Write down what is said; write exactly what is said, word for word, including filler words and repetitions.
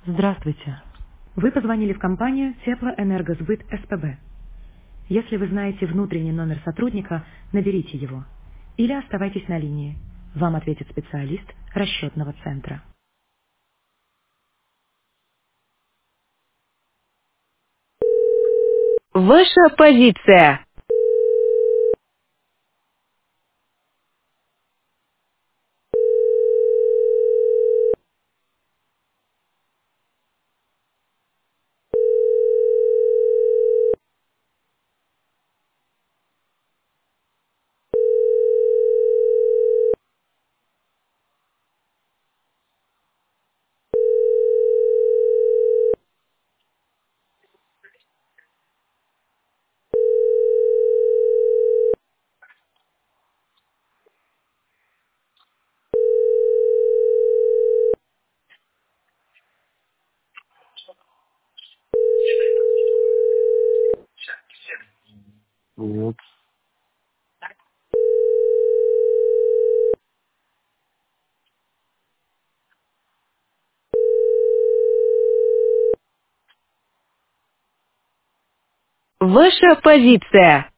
Здравствуйте. Вы позвонили в компанию Теплоэнергосбыт СПБ. Если вы знаете внутренний номер сотрудника, наберите его. Или оставайтесь на линии. Вам ответит специалист расчетного центра. Ваша позиция. Нет. Ваша позиция.